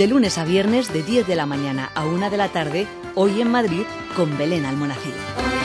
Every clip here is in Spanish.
De lunes a viernes de 10 de la mañana a 1 de la tarde, Hoy en Madrid, con Belén Almonacid.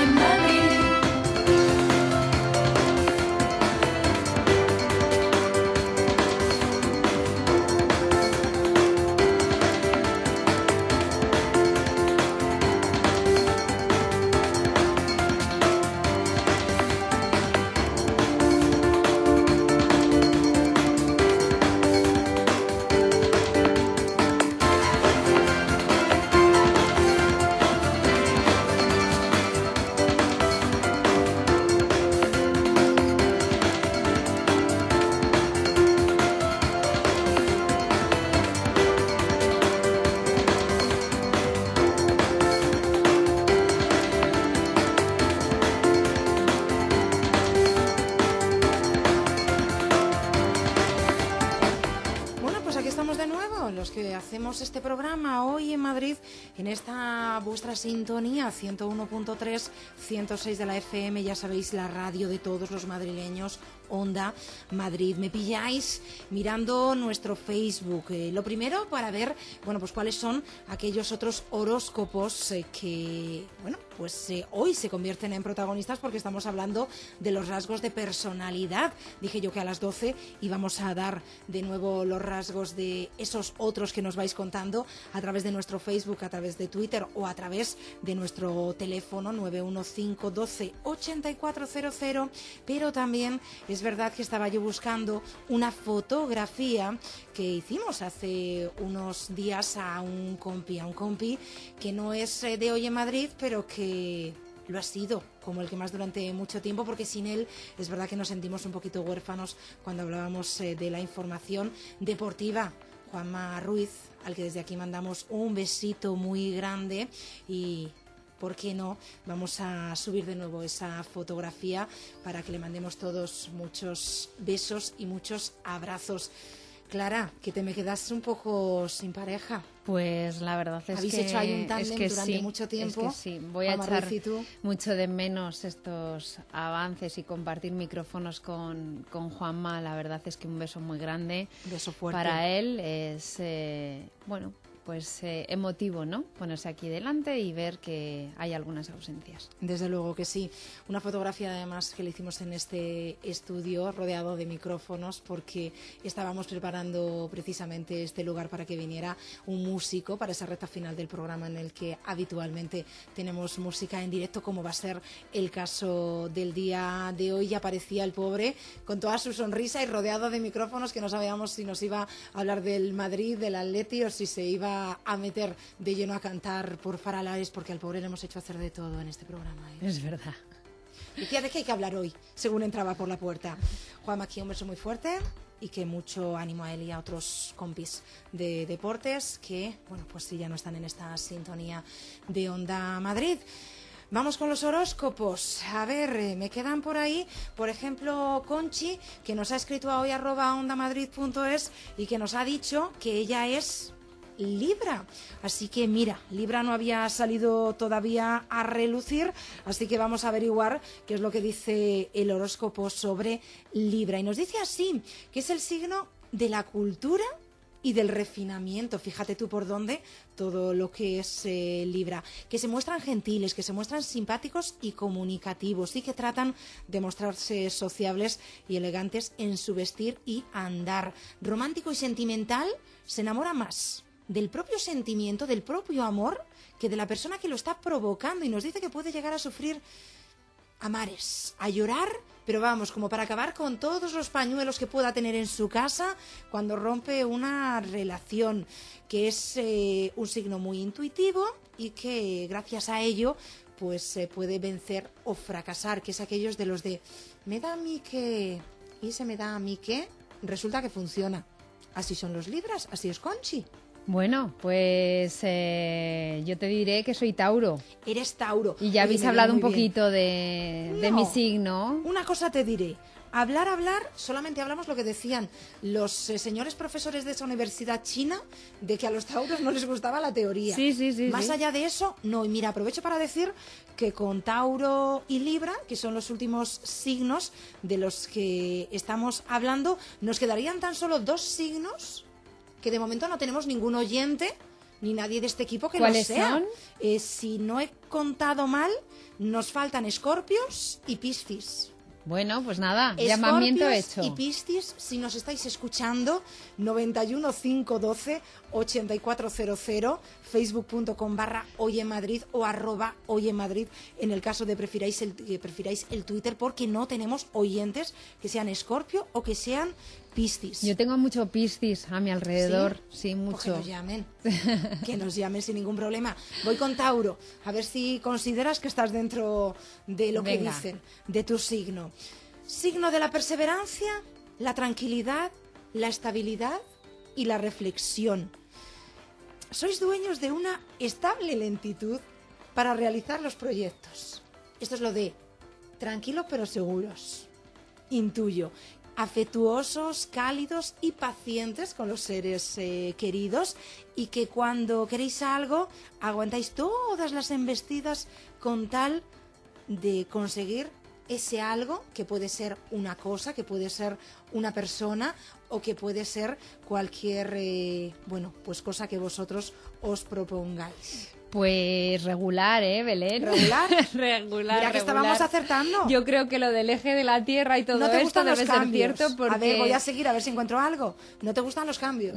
Este programa Hoy en Madrid, en esta vuestra sintonía 101.3, 106 de la FM, ya sabéis, la radio de todos los madrileños, Onda Madrid. Me pilláis mirando nuestro Facebook. Lo primero para ver, bueno, pues cuáles son aquellos otros horóscopos que, bueno, pues hoy se convierten en protagonistas porque estamos hablando de los rasgos de personalidad. Dije yo que a las 12 íbamos a dar de nuevo los rasgos de esos otros que nos vais contando a través de nuestro Facebook, a través de Twitter o a través de nuestro teléfono 915 12 8400, pero también es verdad que estaba yo buscando una fotografía que hicimos hace unos días a un compi que no es de Hoy en Madrid, pero que lo ha sido como el que más durante mucho tiempo, porque sin él es verdad que nos sentimos un poquito huérfanos cuando hablábamos de la información deportiva. Juanma Ruiz, al que desde aquí mandamos un besito muy grande y, ¿por qué no?, vamos a subir de nuevo esa fotografía para que le mandemos todos muchos besos y muchos abrazos. Clara, que te me quedas un poco sin pareja. Pues la verdad es ¿Habéis que hecho ahí un tándem durante sí, mucho tiempo? Es que sí, voy a echar mucho de menos estos avances y compartir micrófonos con Juanma. La verdad es que un beso muy grande. Un beso fuerte. Para él es, bueno, pues emotivo, ¿no? Ponerse aquí delante y ver que hay algunas ausencias. Desde luego que sí. Una fotografía además que le hicimos en este estudio rodeado de micrófonos porque estábamos preparando precisamente este lugar para que viniera un músico para esa recta final del programa en el que habitualmente tenemos música en directo, como va a ser el caso del día de hoy. Ya aparecía el pobre con toda su sonrisa y rodeado de micrófonos que no sabíamos si nos iba a hablar del Madrid, del Atleti o si se iba a meter de lleno a cantar por Faralaes, porque al pobre le hemos hecho hacer de todo en este programa. Es verdad. Decía de qué hay que hablar hoy, según entraba por la puerta. Juanma, aquí un beso muy fuerte y que mucho ánimo a él y a otros compis de deportes que, bueno, pues sí, ya no están en esta sintonía de Onda Madrid. Vamos con los horóscopos. A ver, me quedan por ahí, por ejemplo, Conchi, que nos ha escrito a hoy @ondamadrid.es y que nos ha dicho que ella es Libra, así que mira, Libra no había salido todavía a relucir, así que vamos a averiguar qué es lo que dice el horóscopo sobre Libra, y nos dice así, que es el signo de la cultura y del refinamiento. Fíjate tú por dónde todo lo que es Libra, que se muestran gentiles, que se muestran simpáticos y comunicativos y que tratan de mostrarse sociables y elegantes en su vestir y andar. Romántico y sentimental, se enamora más del propio sentimiento, del propio amor, que de la persona que lo está provocando, y nos dice que puede llegar a sufrir a mares, a llorar, pero vamos, como para acabar con todos los pañuelos que pueda tener en su casa cuando rompe una relación, que es un signo muy intuitivo y que gracias a ello pues se puede vencer o fracasar, que es aquellos de los de me da a mí que y se me da a mí que, resulta que funciona. Así son los Libras, así es Conchi. Bueno, pues yo te diré que soy Tauro. Eres Tauro. Y ya habéis hablado un poquito de mi signo. Una cosa te diré. Hablar, solamente hablamos lo que decían los señores profesores de esa universidad china, de que a los tauros no les gustaba la teoría. Sí. Más allá de eso, no. Y mira, aprovecho para decir que con Tauro y Libra, que son los últimos signos de los que estamos hablando, nos quedarían tan solo 2 signos que de momento no tenemos ningún oyente ni nadie de este equipo que lo ¿Cuáles sea. son? Si no he contado mal, nos faltan Escorpios y Piscis. Bueno, pues nada, llamamiento Escorpios hecho. y Piscis, si nos estáis escuchando, 91 512 8400, facebook.com/hoyenmadrid o @hoyenmadrid, en el caso de prefiráis el Twitter, porque no tenemos oyentes que sean Escorpio o que sean Piscis. Yo tengo mucho Piscis a mi alrededor, sí, Pues mucho. que nos llamen sin ningún problema. Voy con Tauro, a ver si consideras que estás dentro de lo que Venga. dicen, de tu signo. Signo de la perseverancia, la tranquilidad, la estabilidad y la reflexión. Sois dueños de una estable lentitud para realizar los proyectos. Esto es lo de tranquilos pero seguros. Intuyo. Afectuosos, cálidos y pacientes con los seres queridos, y que cuando queréis algo aguantáis todas las embestidas con tal de conseguir ese algo, que puede ser una cosa, que puede ser una persona o que puede ser cualquier pues cosa que vosotros os propongáis. Pues regular, Belén. ¿Regular? Regular. Mira que estábamos acertando. Yo creo que lo del eje de la Tierra y todo ¿No te esto gustan debe los ser cambios? cierto porque... A ver, voy a seguir a ver si encuentro algo. ¿No te gustan los cambios?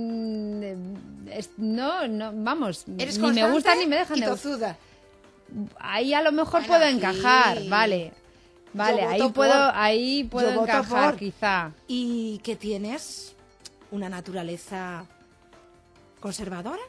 No, vamos, ¿Eres ni me constante gustan ni me dejan y de gustar. tozuda? Ahí a lo mejor Bueno, puedo aquí. encajar, vale. Vale, Yo ahí voto puedo, por. ahí puedo Yo voto encajar, por. quizá. ¿Y que tienes una naturaleza conservadora?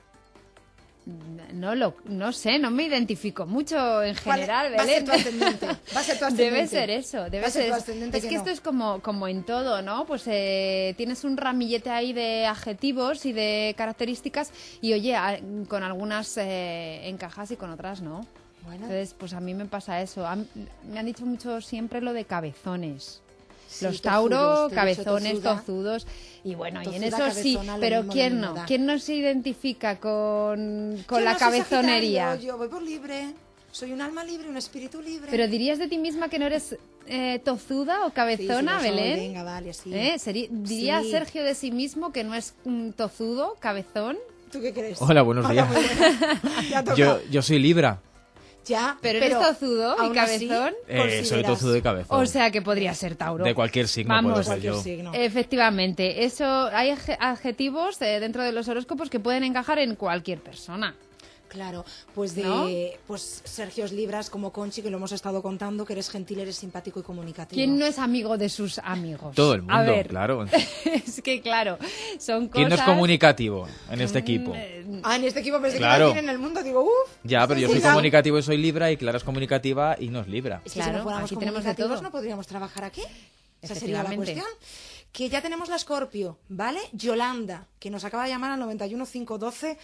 No sé, no me identifico mucho en general, Va a ser Belén. tu ascendente. Va a ser tu ascendente. Debe ser eso, Va debe a ser ser tu eso. ascendente Es que que no. esto es como en todo, ¿no? Pues tienes un ramillete ahí de adjetivos y de características y, oye, con algunas encajas y con otras no. Bueno. Entonces, pues a mí me pasa eso. Me han dicho mucho siempre lo de cabezones. Sí, Los tozudos, Tauro, te he dicho cabezones, tozuda. tozudos. Y bueno, y en Tozuda, eso sí, cabezona, lo pero mismo, ¿quién lo no? mismo da. ¿Quién no se identifica con Yo la no soy cabezonería? Sagitario, yo voy por libre. Soy un alma libre, un espíritu libre. ¿Pero dirías de ti misma que no eres tozuda o cabezona, Sí, sí lo soy, Belén? venga, vale, sí. ¿Diría Sí. Sergio de sí mismo que no es tozudo, cabezón? ¿Tú qué crees? Hola, buenos días. muy buena. Ya toca. Yo soy Libra. Ya, ¿Pero eres tozudo y aún así, cabezón? Soy consideras- tozudo de cabezón. O sea que podría ser Tauro. De cualquier signo Vamos, puedo ser cualquier yo. signo. Efectivamente, eso hay adjetivos dentro de los horóscopos que pueden encajar en cualquier persona. Claro, pues ¿No? pues Sergio es Libras, como Conchi, que lo hemos estado contando, que eres gentil, eres simpático y comunicativo. ¿Quién no es amigo de sus amigos? Todo el A mundo, ver, claro. es que claro, son cosas... ¿Quién no es comunicativo en este equipo? Ah, en este equipo pensé Claro. que también en el mundo, digo, uff. Ya, pero yo soy comunicativo y soy Libra, y Clara es comunicativa y no es Libra. Es que si Claro, no fuéramos aquí tenemos de comunicativos todo. no podríamos trabajar aquí. Esa sería la Efectivamente. cuestión. Que ya tenemos la Escorpio, ¿vale? Yolanda, que nos acaba de llamar al 91 512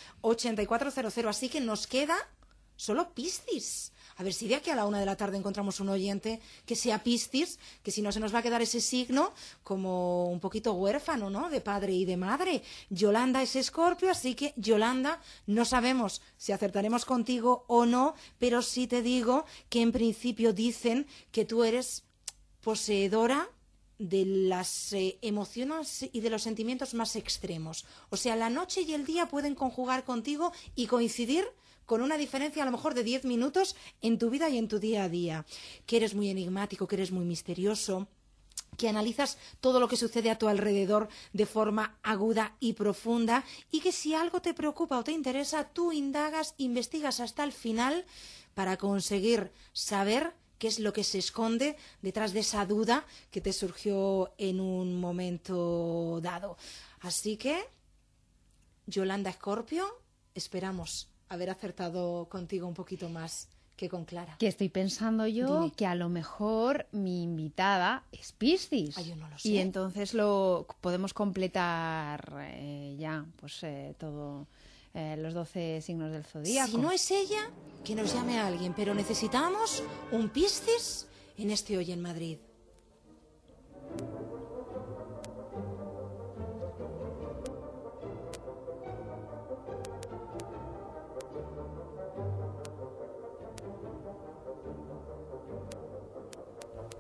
8400. Así que nos queda solo Piscis. A ver si de aquí a la 1 de la tarde encontramos un oyente que sea Piscis, que si no se nos va a quedar ese signo como un poquito huérfano, ¿no? De padre y de madre. Yolanda es Escorpio, así que Yolanda, no sabemos si acertaremos contigo o no, pero sí te digo que en principio dicen que tú eres poseedora de las emociones y de los sentimientos más extremos. O sea, la noche y el día pueden conjugar contigo y coincidir con una diferencia a lo mejor de 10 minutos en tu vida y en tu día a día. Que eres muy enigmático, que eres muy misterioso, que analizas todo lo que sucede a tu alrededor de forma aguda y profunda, y que si algo te preocupa o te interesa, tú indagas, investigas hasta el final para conseguir saber qué es lo que se esconde detrás de esa duda que te surgió en un momento dado. Así que, Yolanda Escorpio, esperamos haber acertado contigo un poquito más que con Clara. Que estoy pensando yo Dime. que a lo mejor mi invitada es Piscis. Ah, yo no lo sé. Y entonces lo podemos completar ya, pues todo, los 12 signos del zodíaco. Si no es ella, que nos llame a alguien, pero necesitamos un Piscis en este Hoy en Madrid.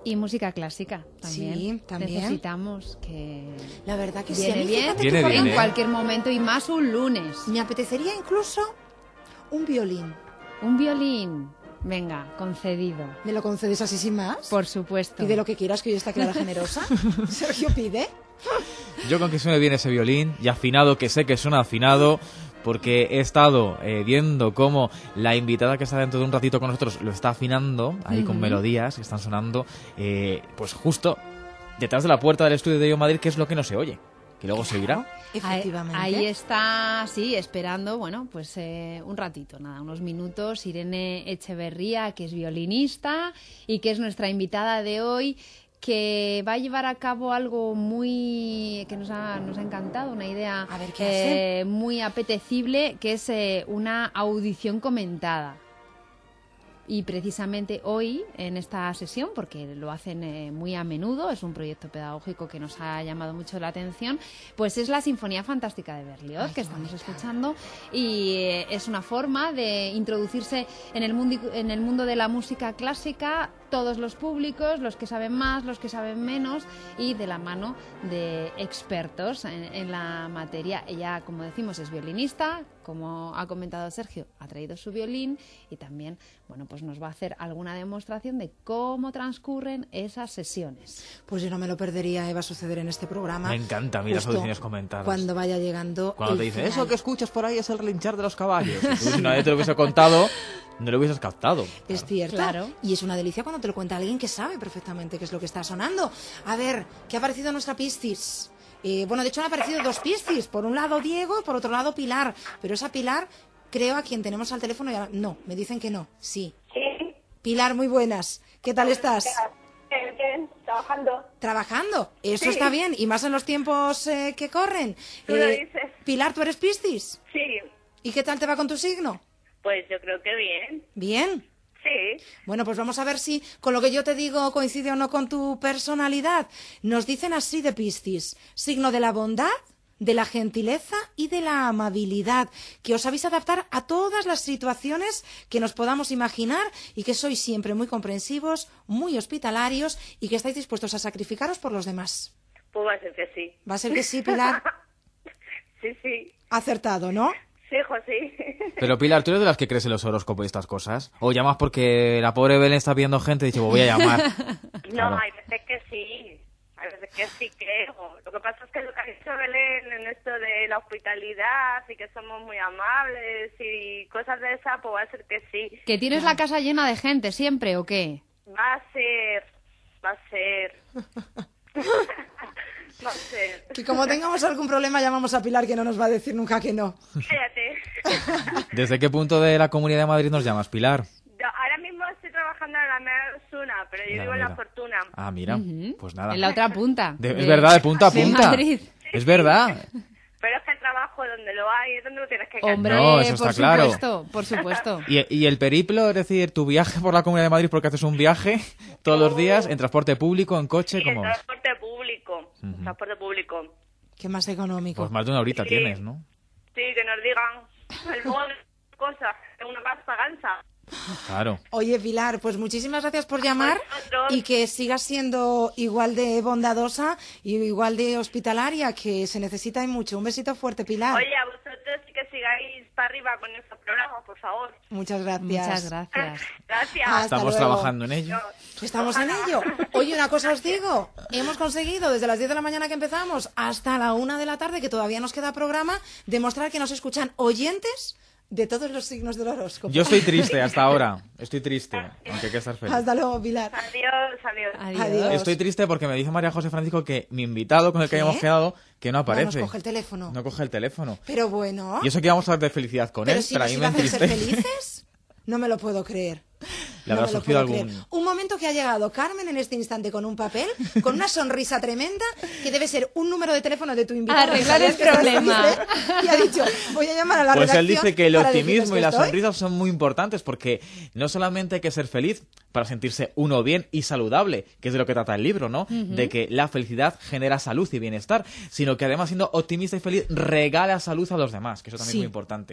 Y música clásica también. Sí, también. Necesitamos que La verdad que sí. viene A mí, bien, fíjate Viene que bien, en cualquier momento y más un lunes. me apetecería incluso un violín. Un violín. Venga, concedido. ¿Me lo concedes así sin más? Por supuesto. Pide lo que quieras, que hoy está Clara generosa. Sergio pide. Yo con que suene bien ese violín, y afinado, que sé que suena afinado, porque he estado viendo cómo la invitada que está dentro de un ratito con nosotros lo está afinando, ahí con melodías que están sonando, pues justo detrás de la puerta del estudio de Yo Madrid, que es lo que no se oye, que luego se oirá. Efectivamente. Ahí está, sí, esperando, bueno, pues un ratito, nada, unos minutos, Irene Echeverría, que es violinista y que es nuestra invitada de hoy, que va a llevar a cabo algo muy que nos ha encantado, una idea A ver, ¿qué hace? muy apetecible, que es una audición comentada. Y precisamente hoy, en esta sesión, porque lo hacen muy a menudo, es un proyecto pedagógico que nos ha llamado mucho la atención, pues es la Sinfonía Fantástica de Berlioz, que estamos escuchando, y es una forma de introducirse en el mundo de la música clásica, todos los públicos, los que saben más, los que saben menos, y de la mano de expertos en la materia. Ella, como decimos, es violinista, como ha comentado Sergio, ha traído su violín y también, bueno, pues nos va a hacer alguna demostración de cómo transcurren esas sesiones. Pues yo no me lo perdería, Eva, suceder en este programa. Me encanta a mí las Justo audiciones comentadas. Cuando vaya llegando Cuando el te dicen, final. eso que escuchas por ahí es el relinchar de los caballos. Y tú, si nadie te lo hubiese contado, no lo hubieses captado. Es cierto. Claro. Y es una delicia cuando te lo cuenta alguien que sabe perfectamente qué es lo que está sonando. A ver, ¿qué ha parecido nuestra Piscis? Bueno, de hecho han aparecido dos Piscis. Por un lado Diego y por otro lado Pilar. Pero esa Pilar, creo a quien tenemos al teléfono ya... No, me dicen que no. Sí. Sí, Pilar, muy buenas. ¿Qué tal estás? bien, trabajando. ¿Trabajando? Eso Sí. está bien. Y más en los tiempos que corren. Tú lo dices. Pilar, ¿tú eres Piscis? Sí, ¿Y qué tal te va con tu signo? pues yo creo que bien. Bien. Sí, Bueno, pues vamos a ver si con lo que yo te digo coincide o no con tu personalidad. Nos dicen así de Piscis: signo de la bondad, de la gentileza y de la amabilidad, que os sabéis adaptar a todas las situaciones que nos podamos imaginar y que sois siempre muy comprensivos, muy hospitalarios y que estáis dispuestos a sacrificaros por los demás. pues va a ser que sí. Va a ser que sí, Pilar. Sí. Acertado, ¿no? Sí, hijo, sí. Pero Pilar, ¿tú eres de las que crees en los horóscopos y estas cosas? ¿O llamas porque la pobre Belén está viendo gente y dice, pues voy a llamar? No, Claro. hay veces que sí. Hay veces que sí creo. Lo que pasa es que lo que ha dicho Belén en esto de la hospitalidad y que somos muy amables y cosas de esas, pues va a ser que sí. ¿Que tienes la casa llena de gente siempre o qué? Va a ser. Va a ser. Que como tengamos algún problema llamamos a Pilar, que no nos va a decir nunca que no. Cállate. ¿Desde qué punto de la Comunidad de Madrid nos llamas, Pilar? Yo ahora mismo estoy trabajando en la Mera Osuna, pero yo La vivo en La Mera. Fortuna. Ah, mira, pues nada. En la otra punta. Es verdad, de punta a de punta. Madrid. Es verdad. Pero es que el trabajo donde lo hay es donde lo tienes que gastar. Hombre, No, eso está por claro. supuesto, por supuesto. ¿Y el periplo, es decir, tu viaje por la Comunidad de Madrid, porque haces un viaje todos los días, en transporte público, en coche, Y el cómo es? transporte público. Transporte público. ¿Qué más económico? Pues más de una horita Sí. tienes, ¿no? Sí, que nos digan el modo de cosas, que una pasta gansa. Claro. Oye, Pilar, pues muchísimas gracias por llamar Vosotros. y que sigas siendo igual de bondadosa y igual de hospitalaria, que se necesita y mucho. Un besito fuerte, Pilar. Oye, a vosotros sí que sigáis para arriba con estos programas, por favor. Muchas gracias. Muchas gracias. Gracias. Hasta Estamos luego. trabajando en ello. Estamos en ello. Oye, una cosa os digo. Hemos conseguido desde las 10 de la mañana que empezamos hasta la 1 de la tarde, que todavía nos queda programa, demostrar que nos escuchan oyentes de todos los signos del horóscopo. Yo estoy triste hasta ahora. Estoy triste, aunque hay que estar feliz. Hasta luego, Pilar. Adiós. Adiós. Adiós. Triste porque me dice María José Francisco que mi invitado con el que ¿Qué? habíamos quedado, que no No aparece. nos coge el teléfono. No coge el teléfono. Pero bueno. Y eso que íbamos a hablar de felicidad con Pero él, si pero a nos mí iba me a hacer ser entristece. felices, no me lo puedo creer. Le No habrá me lo surgido puedo algún... creer. Un momento que ha llegado Carmen en este instante con un papel, con una sonrisa tremenda, que debe ser un número de teléfono de tu invitado. Arreglar el ¿Sabes que estás problema. triste? Y ha dicho, voy a llamar a la Pues él redacción dice que el para decirles optimismo que y las estoy. sonrisas son muy importantes porque no solamente hay que ser feliz para sentirse uno bien y saludable, que es de lo que trata el libro, ¿no? De que la felicidad genera salud y bienestar, sino que además siendo optimista y feliz regala salud a los demás, que eso también Sí. es muy importante.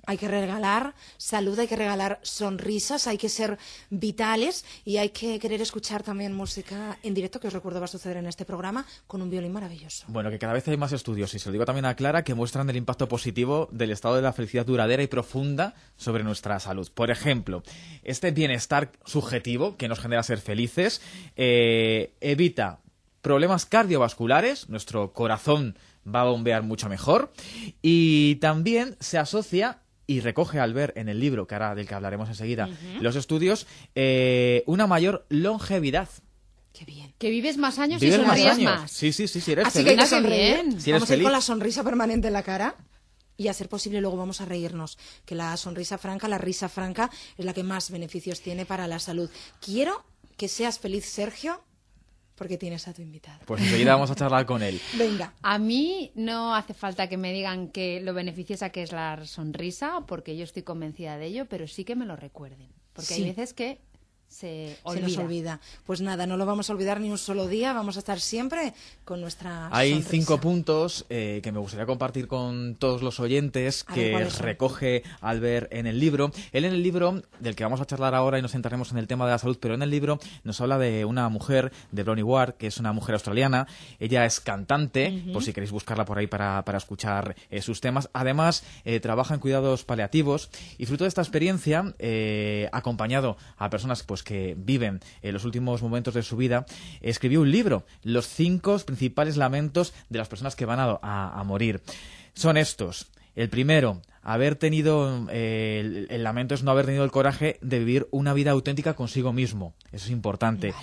Hay que regalar salud, hay que regalar sonrisas, hay que ser vitales y hay que querer escuchar también música en directo, que os recuerdo va a suceder en este programa, con un violín maravilloso. Bueno, que cada vez hay más estudios, y se lo digo también a Clara, que muestran el impacto positivo del estado de la felicidad duradera y profunda sobre nuestra salud. Por ejemplo, este bienestar subjetivo que nos genera ser felices evita problemas cardiovasculares, nuestro corazón va a bombear mucho mejor, y también se asocia y recoge al ver en el libro, que ahora del que hablaremos enseguida, los estudios, una mayor longevidad. Qué bien. Que vives más años Vives y sonríes años. más. Sí, si eres Así feliz. que hay que Qué sonreír. bien. Si eres Vamos a ir feliz. con la sonrisa permanente en la cara y a ser posible luego vamos a reírnos. Que la sonrisa franca, la risa franca, es la que más beneficios tiene para la salud. Quiero que seas feliz, Sergio, porque tienes a tu invitado. Pues enseguida vamos a charlar con él. Venga. A mí no hace falta que me digan que lo beneficiosa que es la sonrisa, porque yo estoy convencida de ello, pero sí que me lo recuerden. Porque Sí. hay veces que se nos olvida. Pues nada, no lo vamos a olvidar ni un solo día, vamos a estar siempre con nuestra Hay sonrisa. 5 puntos que me gustaría compartir con todos los oyentes, A ver, que ¿cuáles son? recoge Albert en el libro. Él en el libro, del que vamos a charlar ahora y nos centraremos en el tema de la salud, pero en el libro nos habla de una mujer, de Bronnie Ward, que es una mujer australiana. Ella es cantante, por si queréis buscarla por ahí para escuchar sus temas. Además, trabaja en cuidados paliativos y fruto de esta experiencia, acompañado a personas pues que viven en los últimos momentos de su vida, escribió un libro, Los 5 principales lamentos de las personas que van a morir. Son estos. El primero, haber tenido, el lamento es no haber tenido el coraje de vivir una vida auténtica consigo mismo. Eso es importante.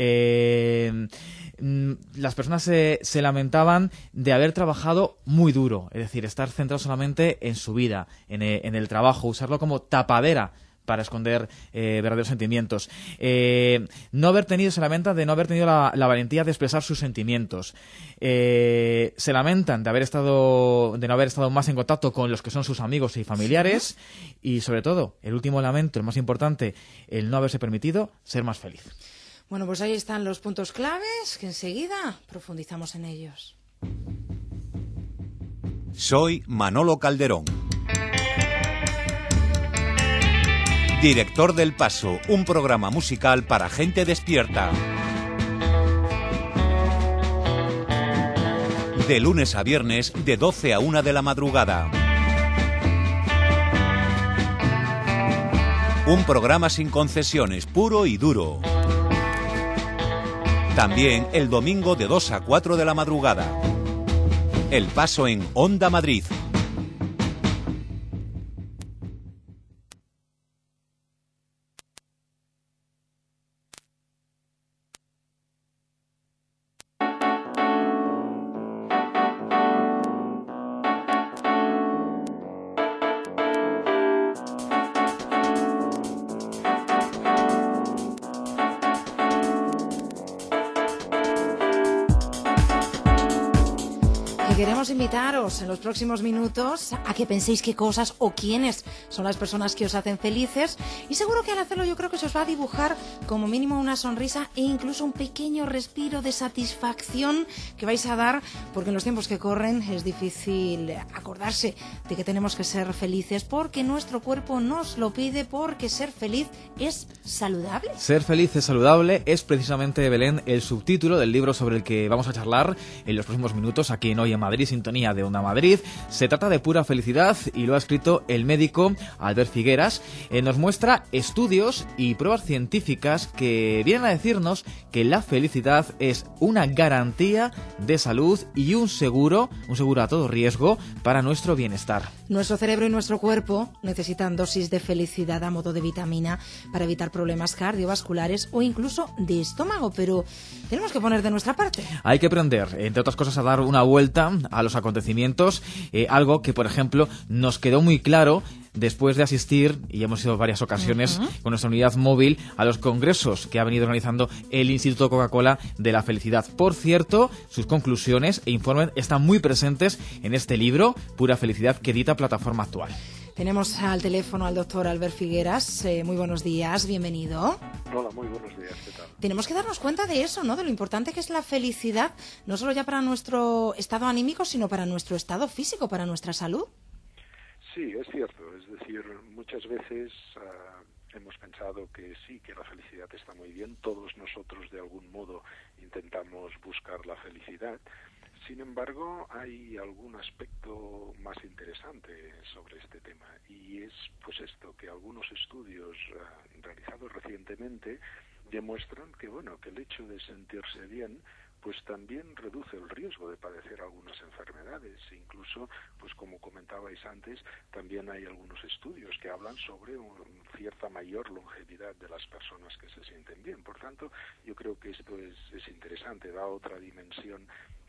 Las personas se lamentaban de haber trabajado muy duro, es decir, estar centrado solamente en su vida, en el trabajo, usarlo como tapadera para esconder verdaderos sentimientos. No haber tenido, se lamenta de no haber tenido la valentía de expresar sus sentimientos. Se lamentan de no haber estado más en contacto con los que son sus amigos y familiares. Y sobre todo, el último lamento, el más importante, el no haberse permitido ser más feliz. Bueno, pues ahí están los puntos claves, que enseguida profundizamos en ellos. Soy Manolo Calderón. Director del Paso, un programa musical para gente despierta. De lunes a viernes, de 12 a 1 de la madrugada. Un programa sin concesiones, puro y duro. También el domingo de 2 a 4 de la madrugada. El Paso en Onda Madrid. Queremos invitaros en los próximos minutos a que penséis qué cosas o quiénes son las personas que os hacen felices, y seguro que al hacerlo yo creo que se os va a dibujar como mínimo una sonrisa e incluso un pequeño respiro de satisfacción que vais a dar, porque en los tiempos que corren es difícil acordarse de que tenemos que ser felices porque nuestro cuerpo nos lo pide, porque ser feliz es saludable. Ser feliz es saludable es precisamente, Belén, el subtítulo del libro sobre el que vamos a charlar en los próximos minutos aquí en Hoy en Madrid, sintonía de Onda Madrid. Se trata de pura felicidad y lo ha escrito el médico Albert Figueras. Nos muestra estudios y pruebas científicas que vienen a decirnos que la felicidad es una garantía de salud y un seguro a todo riesgo para nuestro bienestar. Nuestro cerebro y nuestro cuerpo necesitan dosis de felicidad a modo de vitamina para evitar problemas cardiovasculares o incluso de estómago, pero tenemos que poner de nuestra parte. Hay que aprender, entre otras cosas, a dar una vuelta a los acontecimientos, algo que, por ejemplo, nos quedó muy claro después de asistir, y hemos ido varias ocasiones con nuestra unidad móvil, a los congresos que ha venido organizando el Instituto Coca-Cola de la Felicidad. Por cierto, sus conclusiones e informes están muy presentes en este libro, Pura Felicidad, que edita Plataforma Actual. Tenemos al teléfono al doctor Albert Figueras. Muy buenos días, bienvenido. Hola, muy buenos días, ¿qué tal? Tenemos que darnos cuenta de eso, ¿no? De lo importante que es la felicidad, no solo ya para nuestro estado anímico, sino para nuestro estado físico, para nuestra salud. Sí, es cierto. Es decir, muchas veces hemos pensado que sí, que la felicidad está muy bien. Todos nosotros de algún modo intentamos buscar la felicidad. Sin embargo, hay algún aspecto más interesante sobre este tema, y es pues esto, que algunos estudios realizados recientemente demuestran que bueno, que el hecho de sentirse bien pues también reduce el riesgo de padecer algunas enfermedades. Incluso, pues como comentabais antes, también hay algunos estudios que hablan sobre cierta mayor longevidad de las personas que se sienten bien. Por tanto, yo creo que esto es interesante, da otra dimensión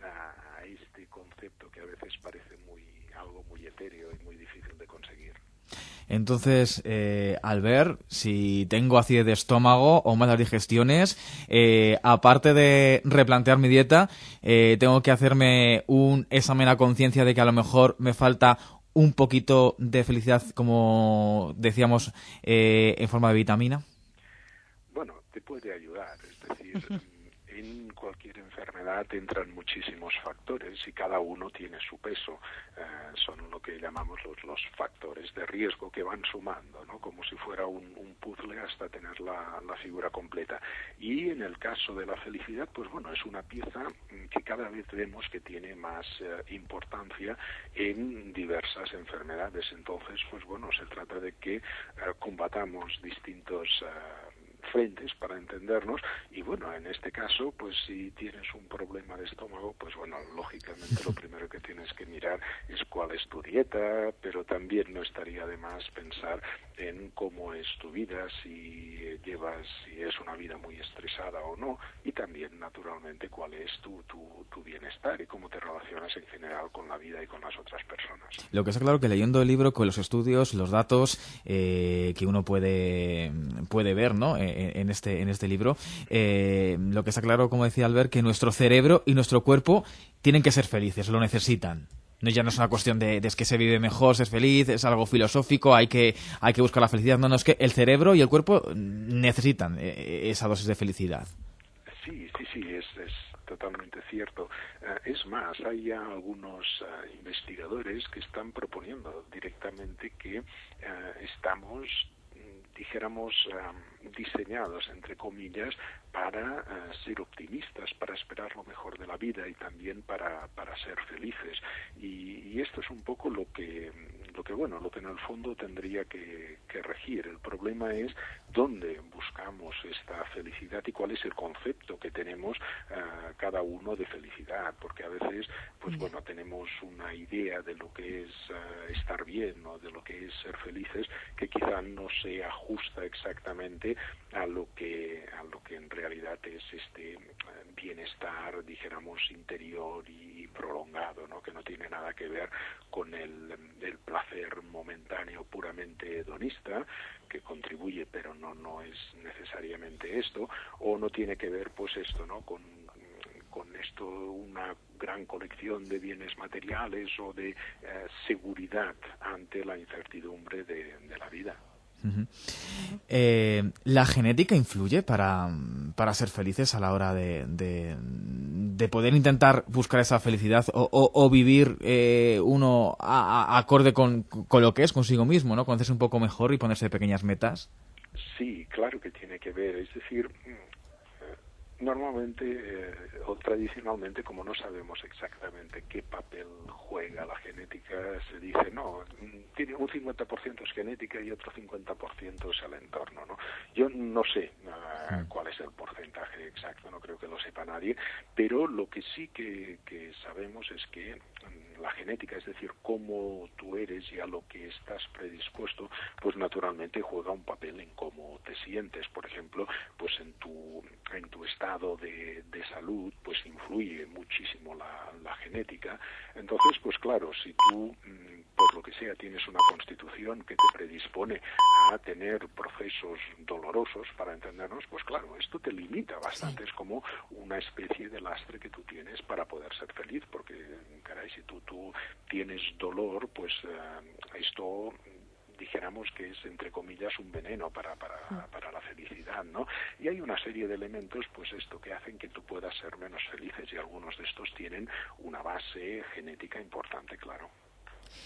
a este concepto que a veces parece algo muy etéreo y muy difícil de conseguir. Entonces, al ver si tengo acidez de estómago o malas digestiones, aparte de replantear mi dieta, tengo que hacerme un examen a conciencia de que a lo mejor me falta un poquito de felicidad, como decíamos, en forma de vitamina. Bueno, te puede ayudar, es decir, en cualquier enfermedad entran muchísimos factores y cada uno tiene su peso. Son lo que llamamos los factores de riesgo que van sumando, ¿no? Como si fuera un puzzle hasta tener la figura completa. Y en el caso de la felicidad, pues bueno, es una pieza que cada vez vemos que tiene más importancia en diversas enfermedades. Entonces, pues bueno, se trata de que combatamos distintos frentes para entendernos, y bueno, en este caso, pues si tienes un problema de estómago, pues bueno, lógicamente lo primero que tienes que mirar es cuál es tu dieta, pero también no estaría de más pensar en cómo es tu vida, si es una vida muy estresada o no, y también naturalmente cuál es tu bienestar y cómo te relacionas en general con la vida y con las otras personas. Lo que está claro que leyendo el libro, con los estudios, los datos que uno puede ver, ¿no? En este libro, lo que está claro, como decía Albert, que nuestro cerebro y nuestro cuerpo tienen que ser felices, lo necesitan. Ya no es una cuestión de es que se vive mejor, ser feliz, es algo filosófico, hay que buscar la felicidad. No, es que el cerebro y el cuerpo necesitan esa dosis de felicidad. Sí, es totalmente cierto. Es más, hay ya algunos investigadores que están proponiendo directamente que estamos, dijéramos, diseñados, entre comillas, para ser optimistas, para esperar lo mejor de la vida y también para ser felices. Y esto es un poco lo que en el fondo tendría que regir. El problema es dónde buscamos esta felicidad y cuál es el concepto que tenemos cada uno de felicidad, porque a veces, pues bueno, tenemos una idea de lo que es estar bien o de lo que es ser felices que quizá no se ajusta exactamente a lo que en realidad es este bienestar, dijéramos, interior y prolongado, ¿no? Que no tiene nada que ver con el placer momentáneo puramente hedonista, que contribuye pero no es necesariamente esto, o no tiene que ver pues esto, ¿no? con esto, una gran colección de bienes materiales o de seguridad ante la incertidumbre de la vida. Uh-huh. ¿La genética influye para ser felices a la hora de poder intentar buscar esa felicidad o vivir uno acorde con lo que es consigo mismo, ¿no? Conocerse un poco mejor y ponerse pequeñas metas? Sí, claro que tiene que ver. Es decir, normalmente o tradicionalmente, como no sabemos exactamente qué papel juega la genética, se dice, no, tiene un 50% es genética y otro 50% es el entorno, ¿no? Yo no sé cuál es el porcentaje exacto, no creo que lo sepa nadie, pero lo que sí que sabemos es que la genética, es decir, cómo tú eres y a lo que estás predispuesto, pues naturalmente juega un papel en cómo te sientes. Por ejemplo, pues en tu estado de salud, pues influye muchísimo la genética. Entonces, pues claro, si tú, por lo que sea, tienes una constitución que te predispone a tener procesos dolorosos, para entendernos, pues claro, esto te limita bastante. Es como una especie de lastre que tú tienes para poder ser feliz, porque, caray, si tú tienes dolor, pues esto, dijéramos que es, entre comillas, un veneno para la felicidad, ¿no? Y hay una serie de elementos, pues esto, que hacen que tú puedas ser menos felices, y algunos de estos tienen una base genética importante, claro.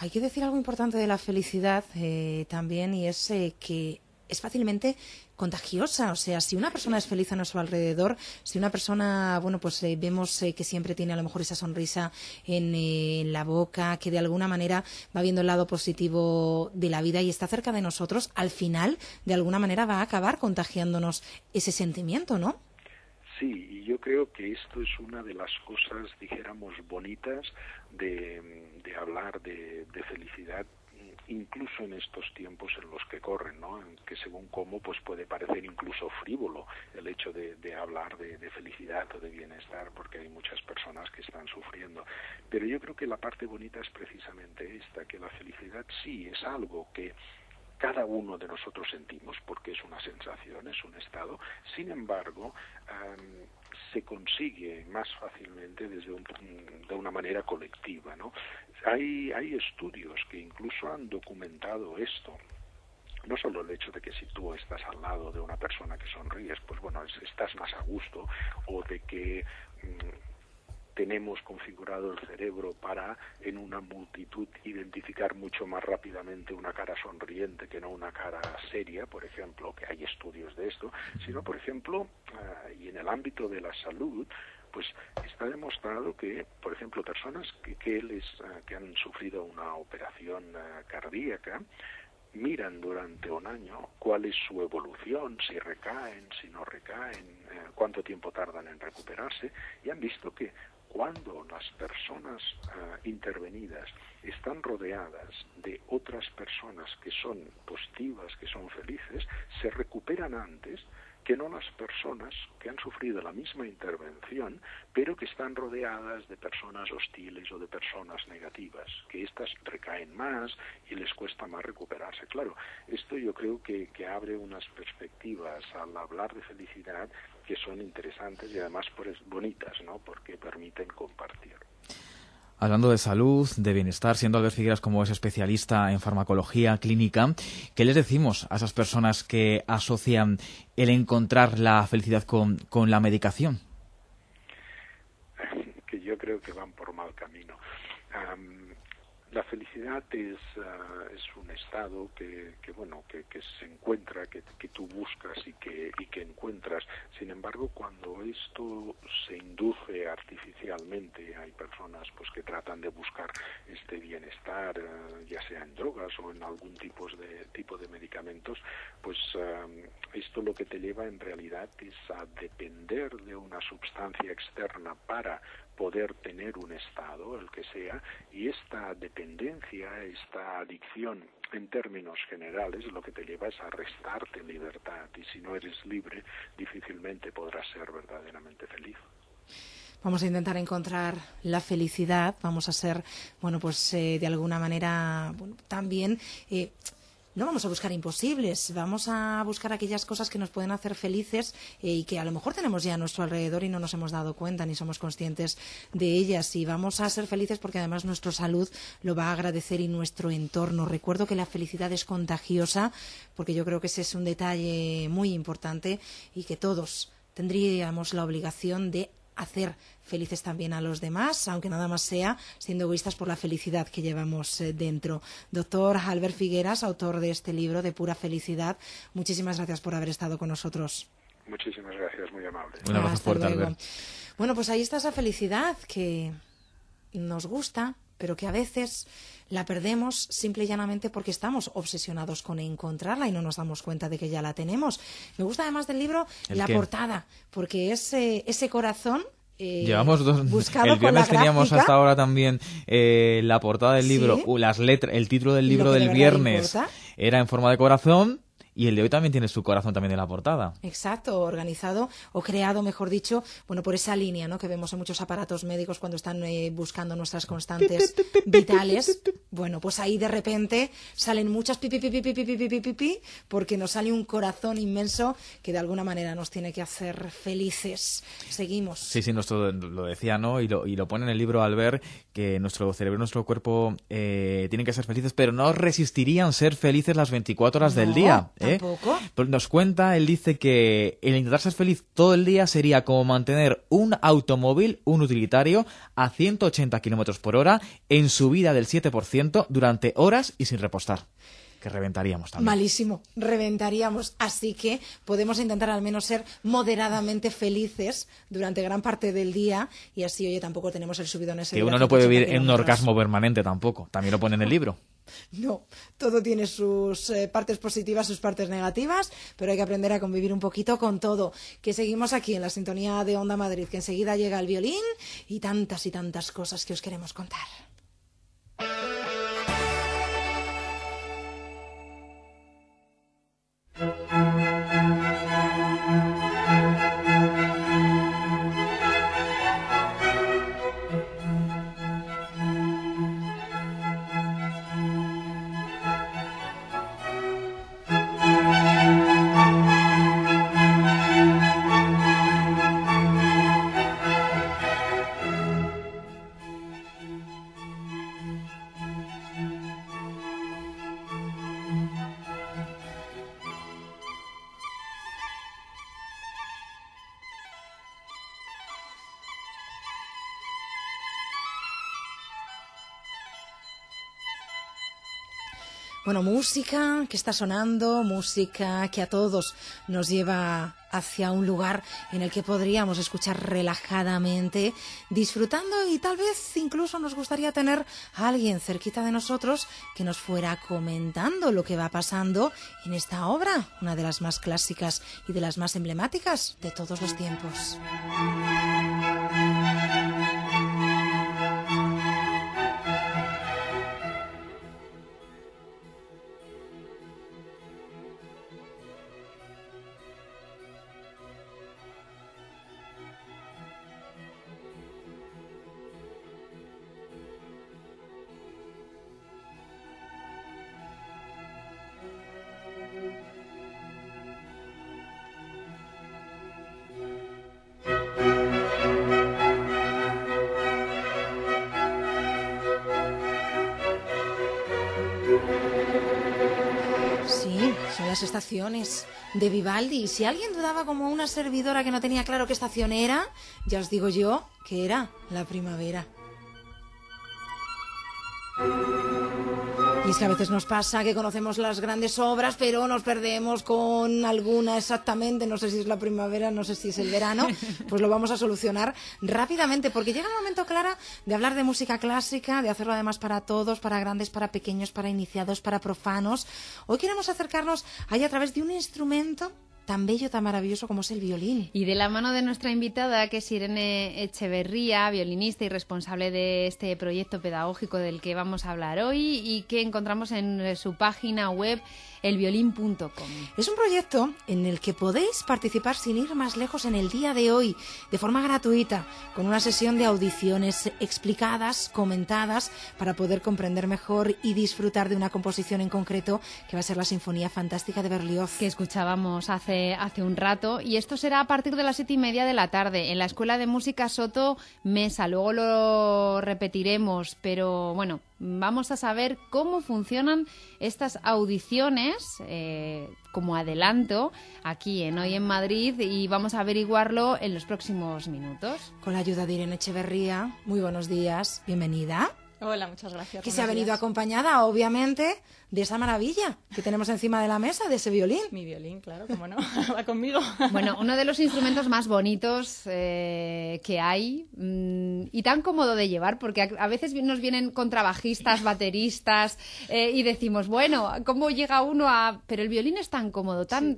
Hay que decir algo importante de la felicidad también, y es que es fácilmente contagiosa. O sea, si una persona es feliz a nuestro alrededor, si una persona, bueno, pues vemos que siempre tiene a lo mejor esa sonrisa en la boca, que de alguna manera va viendo el lado positivo de la vida y está cerca de nosotros, al final, de alguna manera va a acabar contagiándonos ese sentimiento, ¿no? Sí, y yo creo que esto es una de las cosas, dijéramos, bonitas de hablar de felicidad, incluso en estos tiempos en los que corren, ¿no? En que según cómo pues puede parecer incluso frívolo el hecho de hablar de felicidad o de bienestar, porque hay muchas personas que están sufriendo. Pero yo creo que la parte bonita es precisamente esta, que la felicidad sí es algo que cada uno de nosotros sentimos, porque es una sensación, es un estado. Sin embargo, se consigue más fácilmente de una manera colectiva, ¿no? Hay estudios que incluso han documentado esto. No solo el hecho de que si tú estás al lado de una persona que sonríes, pues bueno, estás más a gusto, o de que tenemos configurado el cerebro para, en una multitud, identificar mucho más rápidamente una cara sonriente que no una cara seria, por ejemplo, que hay estudios de esto, sino, por ejemplo, y en el ámbito de la salud, pues está demostrado que, por ejemplo, personas que han sufrido una operación cardíaca, miran durante un año cuál es su evolución, si recaen, si no recaen, cuánto tiempo tardan en recuperarse, y han visto que cuando las personas intervenidas están rodeadas de otras personas que son positivas, que son felices, se recuperan antes que no las personas que han sufrido la misma intervención, pero que están rodeadas de personas hostiles o de personas negativas, que éstas recaen más y les cuesta más recuperarse. Claro, esto yo creo que abre unas perspectivas al hablar de felicidad que son interesantes y además pues bonitas, ¿no? Porque permiten compartir. Hablando de salud, de bienestar, siendo Albert Figueras como es especialista en farmacología clínica, ¿qué les decimos a esas personas que asocian el encontrar la felicidad con la medicación? Que yo creo que van por mal camino. La felicidad es un estado que se encuentra, que tú buscas y que encuentras. Sin embargo, cuando esto se induce artificialmente, hay personas pues que tratan de buscar este bienestar, ya sea en drogas o en algún tipo de medicamentos, pues esto lo que te lleva en realidad es a depender de una sustancia externa para poder tener un estado, el que sea, y esta dependencia, esta adicción en términos generales, lo que te lleva es a restarte libertad, y si no eres libre, difícilmente podrás ser verdaderamente feliz. Vamos a intentar encontrar la felicidad, vamos a ser, de alguna manera, también... No vamos a buscar imposibles, vamos a buscar aquellas cosas que nos pueden hacer felices y que a lo mejor tenemos ya a nuestro alrededor y no nos hemos dado cuenta ni somos conscientes de ellas. Y vamos a ser felices porque además nuestra salud lo va a agradecer y nuestro entorno. Recuerdo que la felicidad es contagiosa, porque yo creo que ese es un detalle muy importante y que todos tendríamos la obligación de hacer felices también a los demás, aunque nada más sea siendo egoístas por la felicidad que llevamos dentro. Doctor Albert Figueras, autor de este libro de Pura Felicidad, muchísimas gracias por haber estado con nosotros. Muchísimas gracias, muy amable. Un abrazo fuerte, Albert. Bueno, pues ahí está esa felicidad que nos gusta, pero que a veces la perdemos simple y llanamente porque estamos obsesionados con encontrarla y no nos damos cuenta de que ya la tenemos. Me gusta además del libro la portada, porque es ese corazón llevamos dos. Buscado el viernes con la teníamos gráfica. hasta ahora también la portada del libro, ¿Sí? Las letras, el título del libro Lo que del de verdad viernes importa. era en forma de corazón. Y el de hoy también tiene su corazón también en la portada. Exacto, organizado o creado, mejor dicho, por esa línea, ¿no? Que vemos en muchos aparatos médicos cuando están buscando nuestras constantes vitales. Bueno, pues ahí de repente salen muchas pi, porque nos sale un corazón inmenso que de alguna manera nos tiene que hacer felices. Seguimos. Sí, lo decía, ¿no? Y lo pone en el libro Albert, que nuestro cerebro y nuestro cuerpo tienen que ser felices, pero no resistirían ser felices las 24 horas del día. Tampoco. Pues nos cuenta, él dice que el intentar ser feliz todo el día sería como mantener un automóvil, un utilitario, a 180 kilómetros por hora en subida del 7%, asiento durante horas y sin repostar. Que reventaríamos también. Malísimo, reventaríamos. Así que podemos intentar al menos ser moderadamente felices durante gran parte del día y así, oye, tampoco tenemos el subidón ese. Que de uno las no puede 180 vivir en un kilómetros. orgasmo permanente tampoco. También lo pone en el libro. No, todo tiene sus partes positivas, sus partes negativas, pero hay que aprender a convivir un poquito con todo. Que seguimos aquí en la sintonía de Onda Madrid, que enseguida llega el violín y tantas cosas que os queremos contar. Bueno, música que está sonando, música que a todos nos lleva hacia un lugar en el que podríamos escuchar relajadamente, disfrutando y tal vez incluso nos gustaría tener a alguien cerquita de nosotros que nos fuera comentando lo que va pasando en esta obra, una de las más clásicas y de las más emblemáticas de todos los tiempos. Sí, son las estaciones de Vivaldi. Y si alguien dudaba como una servidora que no tenía claro qué estación era, ya os digo yo que era la primavera. Y es que a veces nos pasa que conocemos las grandes obras, pero nos perdemos con alguna exactamente, no sé si es la primavera, no sé si es el verano, pues lo vamos a solucionar rápidamente, porque llega el momento, Clara, de hablar de música clásica, de hacerlo además para todos, para grandes, para pequeños, para iniciados, para profanos. Hoy queremos acercarnos ahí a través de un instrumento tan bello, tan maravilloso como es el violín. Y de la mano de nuestra invitada, que es Irene Echeverría, violinista y responsable de este proyecto pedagógico del que vamos a hablar hoy y que encontramos en su página web elviolin.com. Es un proyecto en el que podéis participar sin ir más lejos en el día de hoy, de forma gratuita, con una sesión de audiciones explicadas, comentadas, para poder comprender mejor y disfrutar de una composición en concreto que va a ser la Sinfonía Fantástica de Berlioz. Que escuchábamos hace un rato, y esto será a partir de las 7:30 de la tarde en la Escuela de Música Soto Mesa. Luego lo repetiremos, pero bueno, vamos a saber cómo funcionan estas audiciones como adelanto aquí en Hoy en Madrid, y vamos a averiguarlo en los próximos minutos. Con la ayuda de Irene Echeverría. Muy buenos días, bienvenida. Hola, muchas gracias. Que se ha venido acompañada, obviamente, de esa maravilla que tenemos encima de la mesa, de ese violín. Mi violín, claro, cómo no, va conmigo. Bueno, uno de los instrumentos más bonitos que hay y tan cómodo de llevar, porque a veces nos vienen contrabajistas, bateristas y decimos, bueno, ¿cómo llega uno a...? Pero el violín es tan cómodo, tan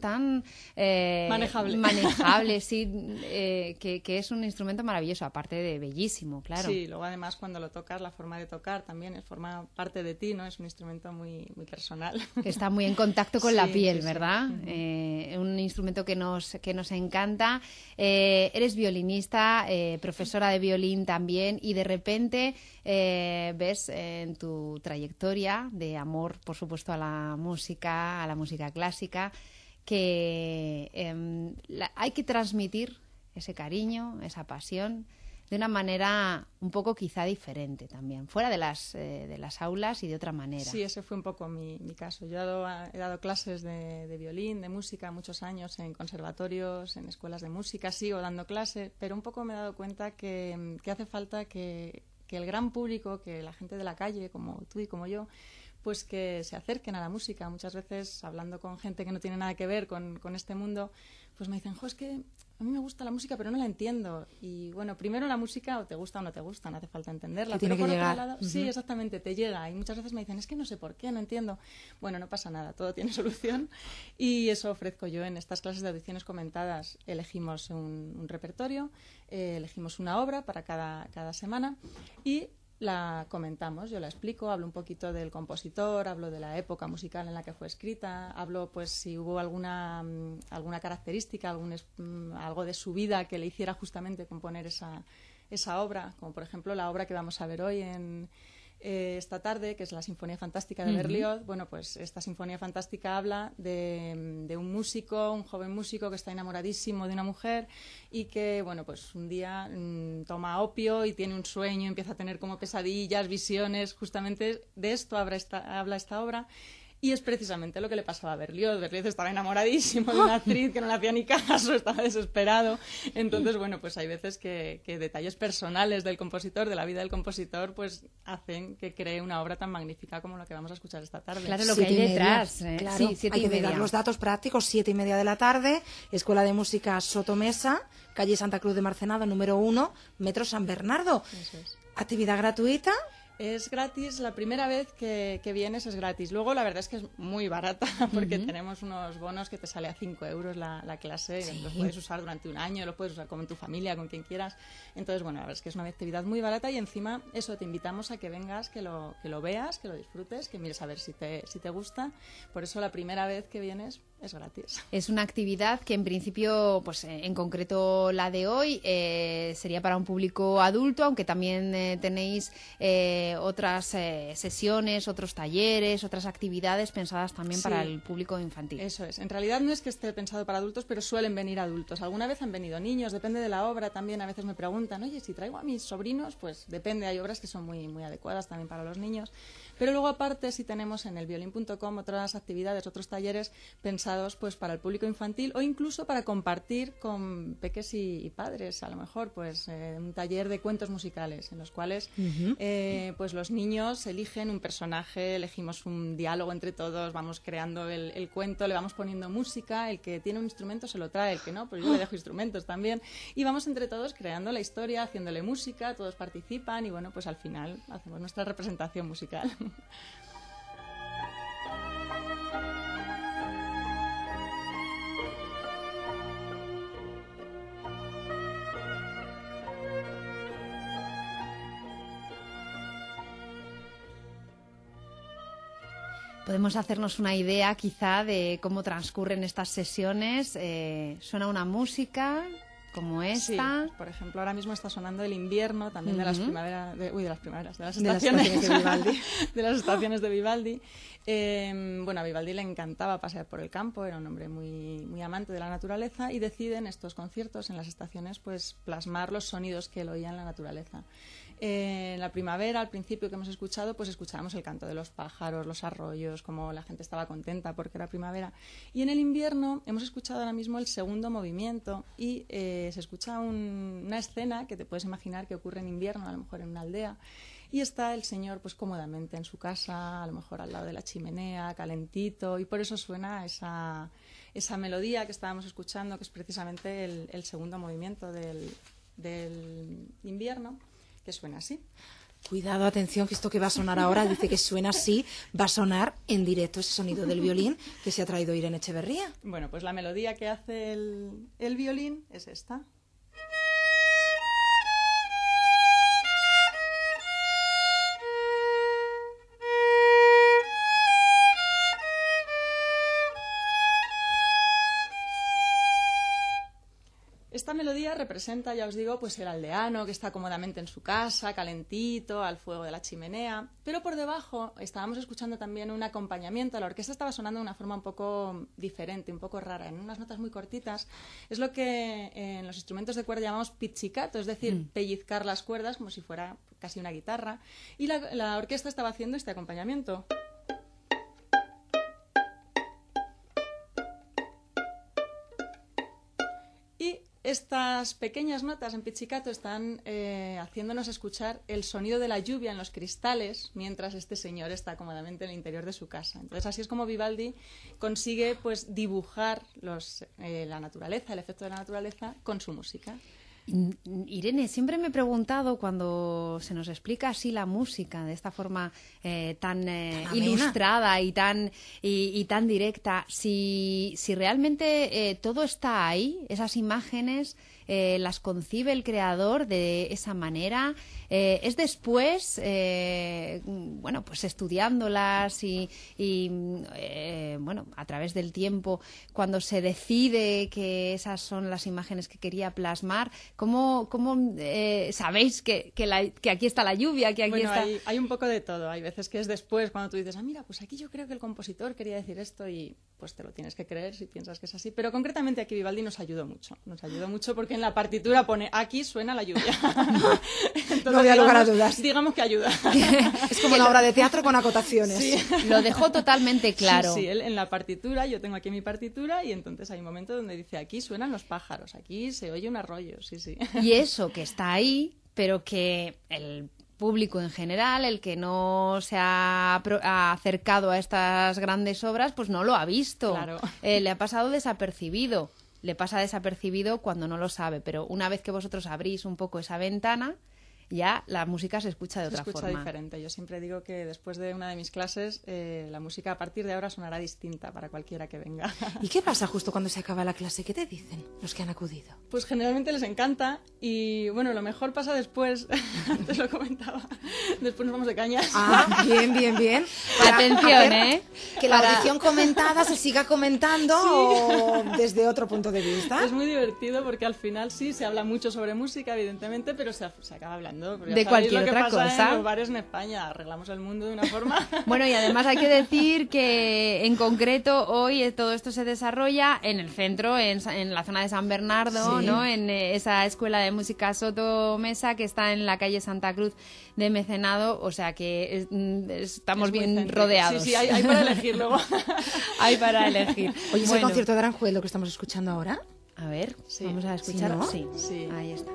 manejable, sí, que es un instrumento maravilloso, aparte de bellísimo, claro. Sí, luego además cuando lo tocas, la forma de tocar también forma parte de ti, ¿no? Es un instrumento muy personal. Está muy en contacto con la piel, sí, ¿verdad? Sí. Un instrumento que nos encanta. Eres violinista, profesora de violín también, y de repente ves en tu trayectoria de amor, por supuesto, a la música clásica, que hay que transmitir ese cariño, esa pasión, de una manera un poco quizá diferente también, fuera de las aulas y de otra manera. Sí, ese fue un poco mi caso. Yo he dado clases de violín, de música, muchos años en conservatorios, en escuelas de música, sigo dando clases, pero un poco me he dado cuenta que hace falta que el gran público, que la gente de la calle, como tú y como yo, pues que se acerquen a la música. Muchas veces, hablando con gente que no tiene nada que ver con este mundo, pues me dicen, jo, es que a mí me gusta la música, pero no la entiendo. Y bueno, primero la música, o te gusta o no te gusta, no hace falta entenderla. Que tiene pero que por otro llegar. lado, sí, exactamente, te llega. Y muchas veces me dicen, es que no sé por qué, no entiendo. Bueno, no pasa nada, todo tiene solución. Y eso ofrezco yo en estas clases de audiciones comentadas. Elegimos un repertorio, elegimos una obra para cada semana y la comentamos, yo la explico, hablo un poquito del compositor, hablo de la época musical en la que fue escrita, hablo pues si hubo alguna característica, algo de su vida que le hiciera justamente componer esa obra, como por ejemplo la obra que vamos a ver hoy esta tarde, que es la Sinfonía Fantástica de Berlioz. Bueno, pues esta Sinfonía Fantástica habla de un músico, un joven músico que está enamoradísimo de una mujer y que, bueno, pues un día toma opio y tiene un sueño, empieza a tener como pesadillas, visiones. Justamente de esto habla esta obra. Y es precisamente lo que le pasaba a Berlioz. Berlioz estaba enamoradísimo de una actriz que no le hacía ni caso, estaba desesperado. Entonces, bueno, pues hay veces que detalles personales del compositor, de la vida del compositor, pues hacen que cree una obra tan magnífica como la que vamos a escuchar esta tarde. Claro, lo que hay detrás. Claro, Sí, 7:30. hay que dar los datos prácticos. 7:30 de la tarde, Escuela de Música Sotomesa, calle Santa Cruz de Marcenado, número 1, Metro San Bernardo. Eso es. Actividad gratuita. Es gratis, la primera vez que vienes es gratis. Luego la verdad es que es muy barata porque tenemos unos bonos que te sale a 5 euros la clase. Sí. Los puedes usar durante un año, los puedes usar con tu familia, con quien quieras. Entonces, bueno, la verdad es que es una actividad muy barata y encima eso, te invitamos a que vengas, que lo veas, que lo disfrutes, que mires a ver si te gusta. Por eso la primera vez que vienes es gratis. Es una actividad que en principio, pues en concreto la de hoy, sería para un público adulto, aunque también tenéis otras sesiones, otros talleres, otras actividades pensadas también para el público infantil. Eso es. En realidad no es que esté pensado para adultos, pero suelen venir adultos. Alguna vez han venido niños, depende de la obra también. A veces me preguntan, oye, si traigo a mis sobrinos, pues depende. Hay obras que son muy, muy adecuadas también para los niños. Pero luego aparte sí tenemos en elviolin.com otras actividades, otros talleres pensados pues para el público infantil o incluso para compartir con peques y padres. A lo mejor pues un taller de cuentos musicales en los cuales pues los niños eligen un personaje, elegimos un diálogo entre todos, vamos creando el cuento, le vamos poniendo música, el que tiene un instrumento se lo trae, el que no, pues yo le dejo instrumentos también y vamos entre todos creando la historia, haciéndole música, todos participan y bueno, pues al final hacemos nuestra representación musical. Podemos hacernos una idea quizá de cómo transcurren estas sesiones. Suena una música como esta. Sí, por ejemplo, ahora mismo está sonando El invierno, también de las primaveras, de las De las estaciones estaciones de Vivaldi. de las estaciones de Vivaldi. Bueno, a Vivaldi le encantaba pasear por el campo, era un hombre muy, muy amante de la naturaleza y decide en estos conciertos, en las estaciones, pues plasmar los sonidos que él oía en la naturaleza. En la primavera, al principio que hemos escuchado, pues escuchábamos el canto de los pájaros, los arroyos, como la gente estaba contenta porque era primavera. Y en el invierno hemos escuchado ahora mismo el segundo movimiento y se escucha una escena que te puedes imaginar que ocurre en invierno, a lo mejor en una aldea. Y está el señor pues cómodamente en su casa, a lo mejor al lado de la chimenea, calentito, y por eso suena esa melodía que estábamos escuchando, que es precisamente el segundo movimiento del invierno, que suena así. Cuidado, atención, que esto que va a sonar ahora, dice que suena así, va a sonar en directo ese sonido del violín que se ha traído Irene Echeverría. Bueno, pues la melodía que hace el violín es esta. Esta melodía representa, ya os digo, pues el aldeano que está cómodamente en su casa, calentito, al fuego de la chimenea, pero por debajo estábamos escuchando también un acompañamiento. La orquesta estaba sonando de una forma un poco diferente, un poco rara, en unas notas muy cortitas. Es lo que en los instrumentos de cuerda llamamos pizzicato, es decir, pellizcar las cuerdas como si fuera casi una guitarra. Y la orquesta estaba haciendo este acompañamiento. Y estas pequeñas notas en pizzicato están haciéndonos escuchar el sonido de la lluvia en los cristales mientras este señor está cómodamente en el interior de su casa. Entonces así es como Vivaldi consigue pues dibujar la naturaleza, el efecto de la naturaleza con su música. Irene, siempre me he preguntado cuando se nos explica así la música de esta forma tan ilustrada y tan directa, si realmente todo está ahí, esas imágenes las concibe el creador de esa manera, es después, bueno, pues estudiándolas y bueno, a través del tiempo, cuando se decide que esas son las imágenes que quería plasmar. ¿Cómo sabéis que aquí está la lluvia, que aquí está...? Hay un poco de todo. Hay veces que es después, cuando tú dices, mira, pues aquí yo creo que el compositor quería decir esto y pues te lo tienes que creer si piensas que es así. Pero concretamente aquí Vivaldi nos ayudó mucho. Nos ayudó mucho porque en la partitura pone, aquí suena la lluvia. Entonces, no había lugar a dudas. Digamos que ayuda. Es como una obra de teatro con acotaciones. Sí. Lo dejó totalmente claro. Sí, él en la partitura, yo tengo aquí mi partitura y entonces hay un momento donde dice, aquí suenan los pájaros, aquí se oye un arroyo, sí. Y eso que está ahí, pero que el público en general, el que no se ha acercado a estas grandes obras, pues no lo ha visto. Claro. Le ha pasado desapercibido. Le pasa desapercibido cuando no lo sabe, pero una vez que vosotros abrís un poco esa ventana, ya la música se escucha de otra forma. Se escucha diferente. Yo siempre digo que después de una de mis clases, la música a partir de ahora sonará distinta para cualquiera que venga. ¿Y qué pasa justo cuando se acaba la clase? ¿Qué te dicen los que han acudido? Pues generalmente les encanta y, bueno, lo mejor pasa después. Antes lo comentaba. Después nos vamos de cañas. Ah, bien. Atención, Que la audición comentada se siga comentando o desde otro punto de vista. Es muy divertido porque al final sí se habla mucho sobre música, evidentemente, pero se acaba hablando de cualquier otra cosa. En los bares en España arreglamos el mundo de una forma. Bueno, y además hay que decir que en concreto hoy todo esto se desarrolla en el centro, en la zona de San Bernardo, sí, ¿no? En esa escuela de música Soto Mesa que está en la calle Santa Cruz de Mecenado, o sea que estamos bien rodeados. Sí, hay para elegir luego. Hay para elegir. Oye, ¿es el concierto de Aranjuez lo que estamos escuchando ahora? A ver, sí, vamos a escuchar. ¿Sí, no? Sí. Ahí está.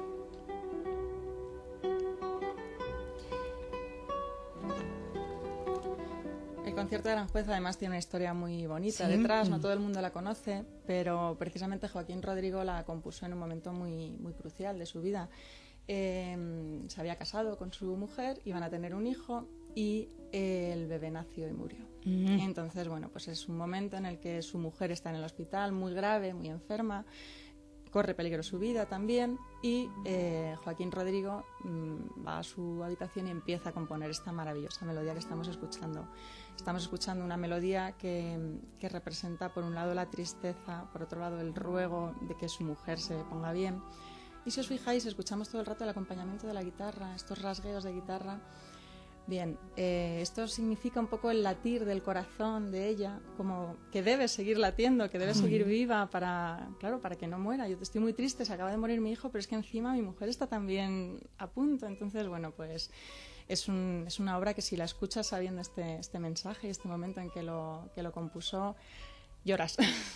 El concierto de Aranjuez además tiene una historia muy bonita detrás, no todo el mundo la conoce, pero precisamente Joaquín Rodrigo la compuso en un momento muy, muy crucial de su vida. Se había casado con su mujer, iban a tener un hijo y el bebé nació y murió. Entonces, bueno, pues es un momento en el que su mujer está en el hospital, muy grave, muy enferma, corre peligro su vida también y Joaquín Rodrigo va a su habitación y empieza a componer esta maravillosa melodía que estamos escuchando. Estamos escuchando una melodía que representa por un lado la tristeza, por otro lado el ruego de que su mujer se ponga bien. Y si os fijáis, escuchamos todo el rato el acompañamiento de la guitarra, estos rasgueos de guitarra. Bien, esto significa un poco el latir del corazón de ella, como que debe seguir latiendo, que debe seguir viva para que no muera. Yo estoy muy triste, se acaba de morir mi hijo, pero es que encima mi mujer está también a punto. Entonces, bueno, pues es una obra que si la escuchas sabiendo este mensaje y este momento en que lo compuso, lloras.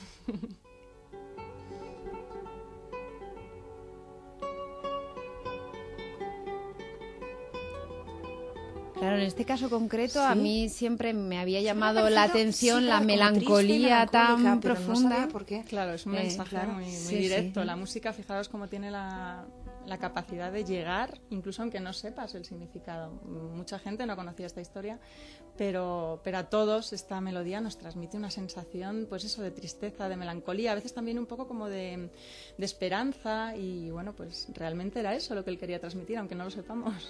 Claro, en este caso concreto ¿Sí? a mí siempre me había llamado la atención la melancolía tan profunda. No sabía por qué. Claro, es un mensaje muy sí, directo. sí. La música, fijaros cómo tiene la capacidad de llegar, incluso aunque no sepas el significado. Mucha gente no conocía esta historia, pero a todos esta melodía nos transmite una sensación, pues eso, de tristeza, de melancolía, a veces también un poco como de esperanza y bueno, pues realmente era eso lo que él quería transmitir, aunque no lo sepamos.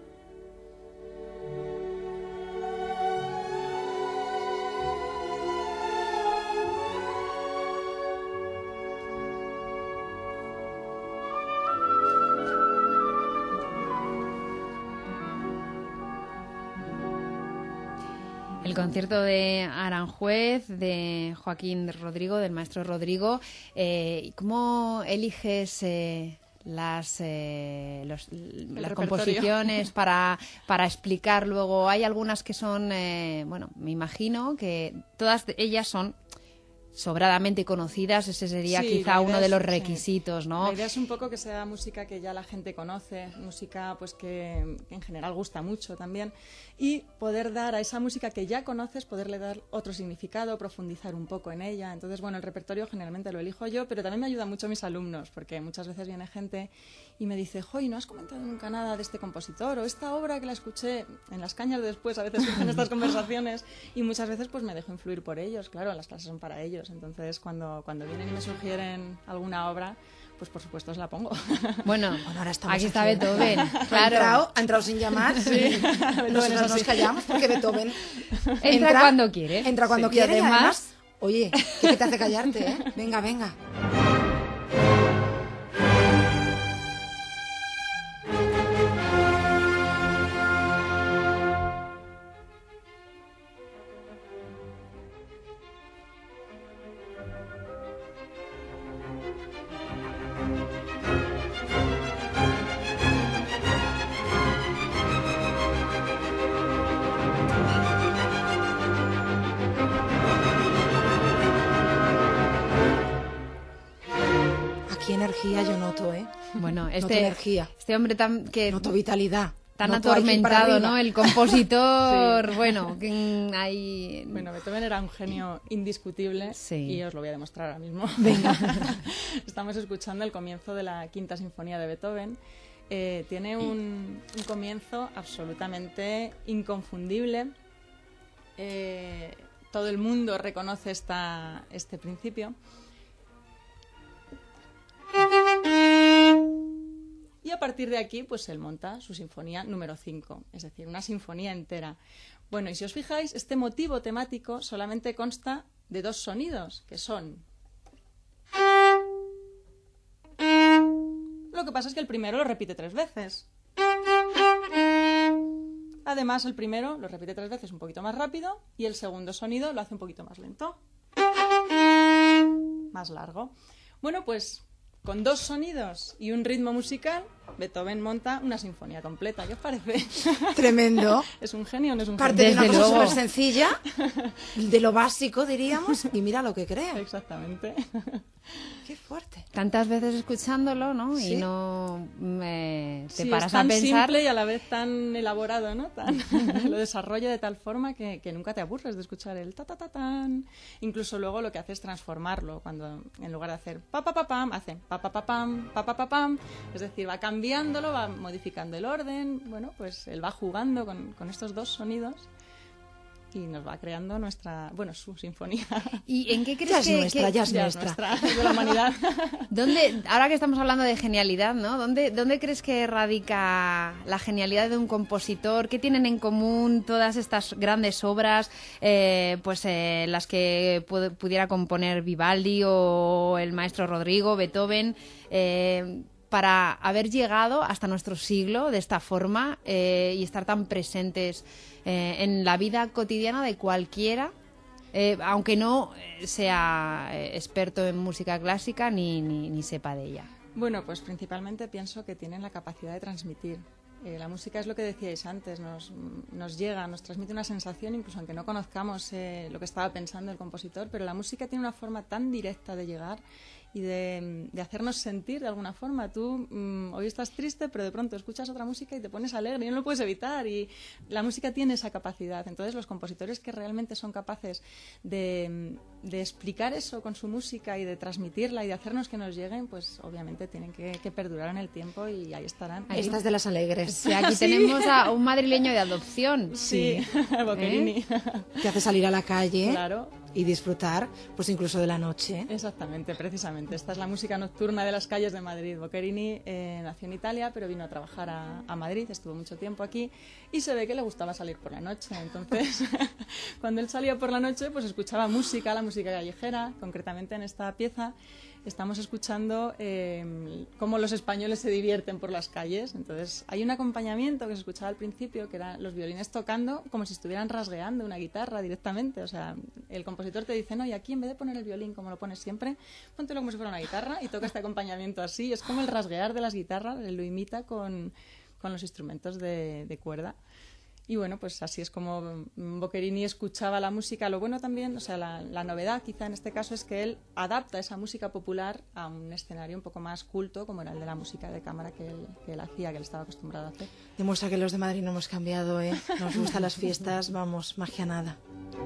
El concierto de Aranjuez, de Joaquín Rodrigo, del maestro Rodrigo. ¿Cómo eliges las composiciones para explicar luego? Hay algunas que son, bueno, me imagino que todas ellas son sobradamente conocidas, ese sería Sí, quizá la uno idea de es- los sí. requisitos, ¿no? La idea es un poco que sea música que ya la gente conoce, música pues que en general gusta mucho también, y poder dar a esa música que ya conoces, poderle dar otro significado, profundizar un poco en ella. Entonces, bueno, el repertorio generalmente lo elijo yo, pero también me ayudan mucho mis alumnos, porque muchas veces viene gente y me dice, ¡joy, no has comentado nunca nada de este compositor! O esta obra que la escuché en las cañas de después, a veces surgen estas conversaciones, y muchas veces pues me dejo influir por ellos. Claro, las clases son para ellos. Entonces, cuando vienen y me sugieren alguna obra, pues por supuesto os la pongo. Bueno, Ahora estamos aquí está aquí. Beethoven, Ha claro. entrado sin llamar. Sí. Nosotros es nos así. callamos porque Beethoven Entra cuando quiere. Entra cuando Sí. Y quiere y además- además, oye, ¿qué te hace callarte, eh? Venga, venga. Aquí energía yo noto, ¿eh? Bueno, Noto energía, este hombre que noto vitalidad. tan noto ahí para atormentado, arriba. ¿no? El compositor, bueno, que hay... Bueno, Beethoven era un genio indiscutible Sí. y os lo voy a demostrar ahora mismo. Estamos escuchando el comienzo de la Quinta Sinfonía de Beethoven. Tiene un comienzo absolutamente inconfundible. Todo el mundo reconoce este principio. Y a partir de aquí, pues él monta su sinfonía número 5, es decir, una sinfonía entera. Bueno, y si os fijáis, este motivo temático solamente consta de 2 sonidos, que son... Lo que pasa es que el primero lo repite 3 veces. Además, el primero lo repite 3 veces un poquito más rápido y el segundo sonido lo hace un poquito más lento. Más largo. Bueno, pues con 2 sonidos y un ritmo musical, Beethoven monta una sinfonía completa. ¿Qué os parece? Tremendo. ¿Es un genio o no es un Parte de genio? una Desde cosa luego. súper sencilla, de lo básico, diríamos, y mira lo que crea. Exactamente. Qué fuerte. Tantas veces escuchándolo, ¿no? Sí. Y no te Sí, paras es tan a pensar... simple y a la vez tan elaborado, ¿no? Lo desarrolla de tal forma que nunca te aburres de escuchar el ta-ta-ta-tan. Incluso luego lo que hace es transformarlo, cuando en lugar de hacer pa-pa-pa-pam, hace pa-pa-pa-pam, pa-pa-pa-pam. Es decir, va cambiándolo, va modificando el orden. Bueno, pues él va jugando con estos 2 sonidos y nos va creando su sinfonía. ¿Y en qué crees Ya es que... nuestra, ya es Ya es nuestra. nuestra, es de la humanidad. Ahora que estamos hablando de genialidad, ¿no? ¿Dónde crees que radica la genialidad de un compositor? ¿Qué tienen en común todas estas grandes obras, las que pudiera componer Vivaldi o el maestro Rodrigo, Beethoven, para haber llegado hasta nuestro siglo de esta forma y estar tan presentes en la vida cotidiana de cualquiera? Aunque no sea experto en música clásica ni sepa de ella. Bueno, pues principalmente pienso que tienen la capacidad de transmitir. La música es lo que decíais antes, nos llega, nos transmite una sensación, incluso aunque no conozcamos lo que estaba pensando el compositor, pero la música tiene una forma tan directa de llegar y de hacernos sentir de alguna forma. Tú hoy estás triste, pero de pronto escuchas otra música y te pones alegre y no lo puedes evitar, y la música tiene esa capacidad. Entonces los compositores que realmente son capaces de explicar eso con su música y de transmitirla y de hacernos que nos lleguen, pues obviamente tienen que perdurar en el tiempo y ahí estarán. Esta es de las alegres. Sí, aquí tenemos a un madrileño de adopción. Sí, Boccherini. Te hace salir a la calle Claro. y disfrutar, pues incluso de la noche. Exactamente, precisamente. Esta es la música nocturna de las calles de Madrid. Boccherini nació en Italia, pero vino a trabajar a Madrid, estuvo mucho tiempo aquí y se ve que le gustaba salir por la noche. Entonces, cuando él salía por la noche, pues escuchaba música, la música callejera. Concretamente en esta pieza estamos escuchando cómo los españoles se divierten por las calles. Entonces, hay un acompañamiento que se escuchaba al principio, que eran los violines tocando como si estuvieran rasgueando una guitarra directamente. O sea, el compositor te dice, no, y aquí en vez de poner el violín como lo pones siempre, póntelo como si fuera una guitarra y toca este acompañamiento así. Es como el rasguear de las guitarras, él lo imita con los instrumentos de cuerda. Y bueno, pues así es como Boccherini escuchaba la música. Lo bueno también, o sea, la novedad quizá en este caso es que él adapta esa música popular a un escenario un poco más culto, como era el de la música de cámara que él hacía, que él estaba acostumbrado a hacer. Demuestra que los de Madrid no hemos cambiado, ¿eh? Nos gustan las fiestas, vamos, magia nada.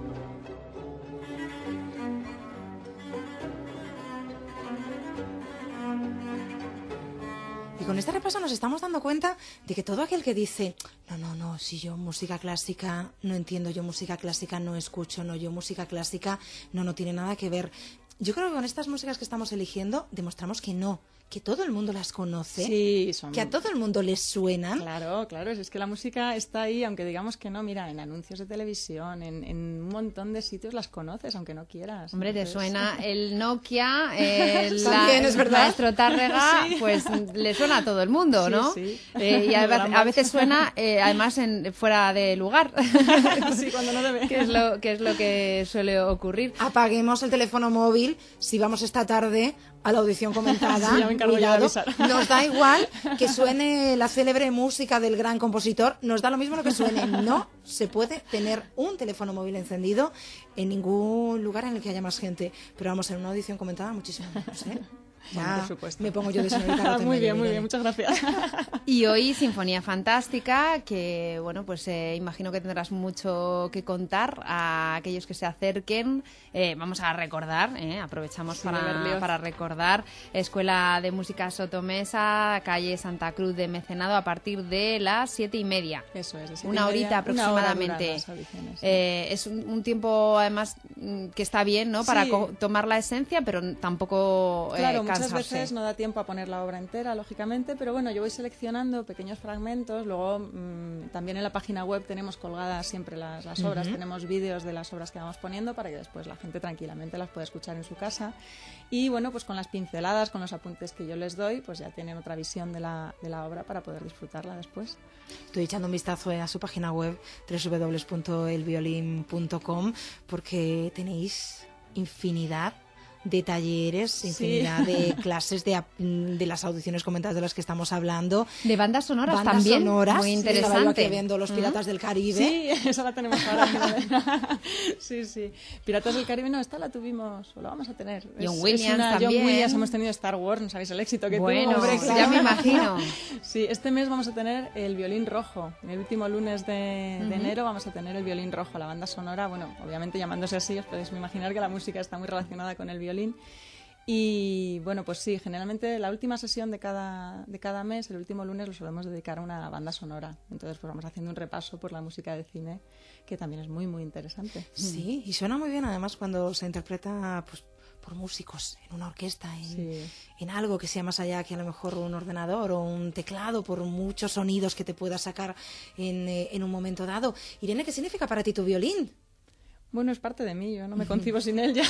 Y con este repaso nos estamos dando cuenta de que todo aquel que dice, no, si yo música clásica no entiendo, yo música clásica no escucho, no, yo música clásica no tiene nada que ver. Yo creo que con estas músicas que estamos eligiendo demostramos que no, que todo el mundo las conoce, sí, que a todo el mundo les suenan. Claro, es que la música está ahí, aunque digamos que no, mira, en anuncios de televisión, en un montón de sitios las conoces, aunque no quieras. Hombre, entonces... te suena el Nokia, También, es verdad. Maestro Tárrega, sí. Pues le suena a todo el mundo, ¿no? Sí. Y a veces suena, además, fuera de lugar. Sí, cuando no debe. que es lo que suele ocurrir. Apaguemos el teléfono móvil si vamos esta tarde a la audición comentada. Sí, ya me encargo yo de avisar. Nos da igual que suene la célebre música del gran compositor, nos da lo mismo lo que suene. No se puede tener un teléfono móvil encendido en ningún lugar en el que haya más gente. Pero vamos, en una audición comentada muchísimo menos, ¿eh? Ya, bueno, por supuesto. Me pongo yo de señorita. Muy bien, muchas gracias. Y hoy Sinfonía Fantástica, que bueno, pues imagino que tendrás mucho que contar a aquellos que se acerquen. Vamos a recordar, aprovechamos para recordar, Escuela de Música Sotomesa, calle Santa Cruz de Mecenado, a partir de las 7:30. Eso es, una horita aproximadamente. Es un tiempo además que está bien, ¿no? Para tomar la esencia, pero tampoco claro, cansarse. Muchas veces no da tiempo a poner la obra entera, lógicamente, pero bueno, yo voy seleccionando pequeños fragmentos. Luego también en la página web tenemos colgadas siempre las obras, tenemos vídeos de las obras que vamos poniendo para que después la gente tranquilamente las pueda escuchar en su casa. Y bueno, pues con las pinceladas, con los apuntes que yo les doy, pues ya tienen otra visión de la obra para poder disfrutarla después. Estoy echando un vistazo a su página web www.elviolin.com porque tenéis infinidad de talleres, infinidad de clases de las audiciones comentadas de las que estamos hablando. De bandas sonoras también, muy interesante. Estaba yo aquí viendo Los Piratas del Caribe. Sí, esa la tenemos ahora. Sí. Piratas del Caribe, no, esta la tuvimos, o la vamos a tener. John Williams también. John Williams, hemos tenido Star Wars, no sabéis el éxito que tuvo. Bueno, claro. ya me imagino. Sí, este mes vamos a tener el Violín Rojo. En el último lunes de enero vamos a tener el Violín Rojo, la banda sonora, bueno, obviamente llamándose así, os podéis imaginar que la música está muy relacionada con el violín. Y bueno, pues sí, generalmente la última sesión de cada mes, el último lunes, lo solemos dedicar a una banda sonora. Entonces pues vamos haciendo un repaso por la música de cine, que también es muy, muy interesante. Sí, y suena muy bien además cuando se interpreta pues por músicos, en una orquesta, en algo que sea más allá que a lo mejor un ordenador o un teclado, por muchos sonidos que te pueda sacar en un momento dado. Irene, ¿qué significa para ti tu violín? Bueno, es parte de mí, yo no me concibo sin él ya.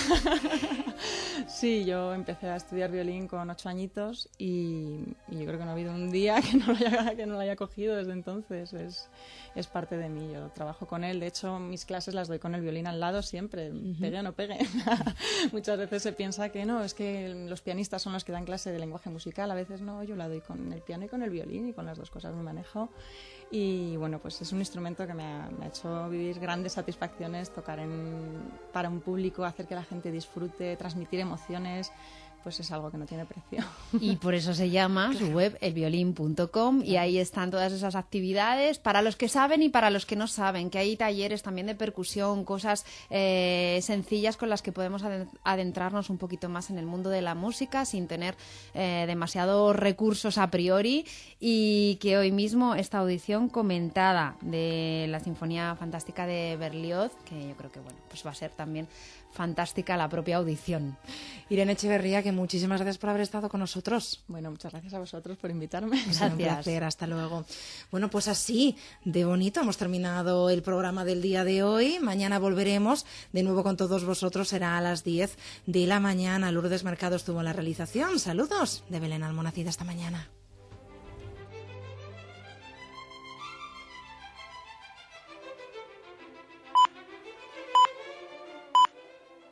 Sí, yo empecé a estudiar violín con 8 añitos y yo creo que no ha habido un día que no lo haya cogido desde entonces. Es parte de mí, yo trabajo con él. De hecho, mis clases las doy con el violín al lado siempre, pegue o no pegue. Muchas veces se piensa que no, es que los pianistas son los que dan clase de lenguaje musical. A veces no, yo la doy con el piano y con el violín, y con las dos cosas me manejo. Y bueno, pues es un instrumento que me ha hecho vivir grandes satisfacciones, tocar para un público, hacer que la gente disfrute, transmitir emociones, pues es algo que no tiene precio. Y por eso se llama su web elviolin.com, y ahí están todas esas actividades para los que saben y para los que no saben, que hay talleres también de percusión, cosas sencillas con las que podemos adentrarnos un poquito más en el mundo de la música sin tener demasiados recursos a priori, y que hoy mismo esta audición comentada de la Sinfonía Fantástica de Berlioz, que yo creo que bueno, pues va a ser también fantástica la propia audición. Irene Echeverría, que muchísimas gracias por haber estado con nosotros. Bueno, muchas gracias a vosotros por invitarme. Gracias. Un placer, hasta luego. Bueno, pues así de bonito hemos terminado el programa del día de hoy. Mañana volveremos de nuevo con todos vosotros, será a las 10 de la mañana. Lourdes Mercado estuvo en la realización. Saludos de Belén Almonacid, hasta mañana.